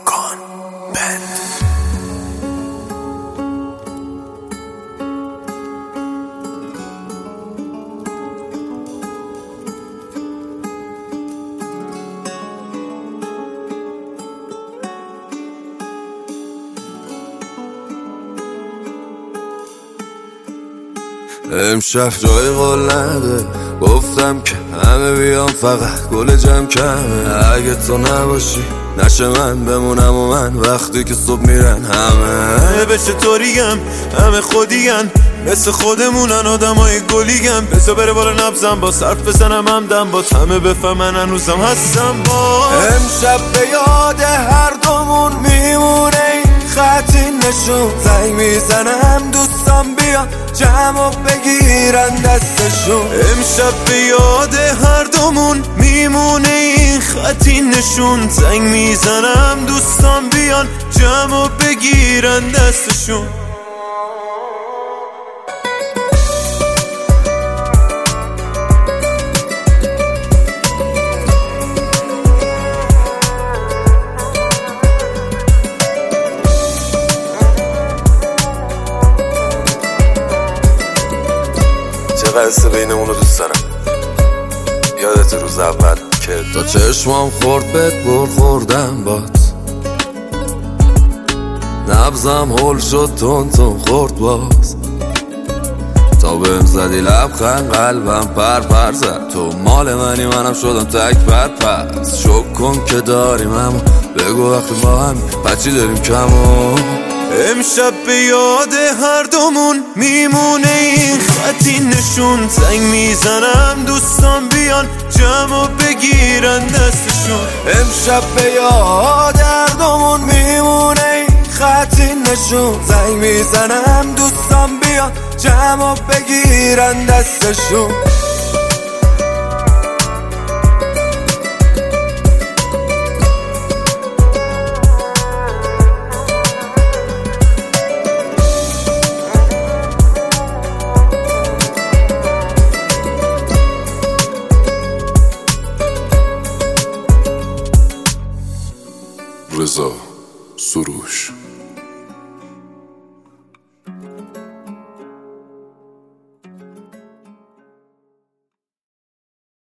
ماکان بند. امشب جای قول نده، گفتم که همه بیام فقط گل جمع کمه. اگه تو نباشی نشه من بمونم و من وقتی که صبح میرن همه بشه طوریم، همه خودیگن مثل خودمونن، آدم های گلیگن. بسا بره بالا نبزم با صرف بزنم همدم با همه بفهمن هنوزم هستم با. امشب به یاد هر دومون میمونه این خطی نشون. زنگ میزنم دوستان بیان جمع و بگیرن دستشون. امشب به یاد هر دومون میمونه این خطی نشون. زنگ میزنم دوستان بیان جمع و بگیرن دستشون. قصه بینمونو دوست دارم. یادت روز اول که تا چشمام خورد بهت خوردم بات، نبزم هول شد تون خورد باز. تا بهم زدی لبخند قلبم پر زد. تو مال منی منم شدم تک پس. شک کن که داریم اما بگو وقتی با هم بچی داریم کمو. امشب به یاد هر دومون میمونه این خطی نشون. زنگ میزنم دوستان بیان جمع و بگیرن دستشون. امشب به یاد هر دومون میمونه این خطی نشون. زنگ میزنم دوستان بیان جمع و بگیرن دستشون. رضا سروش.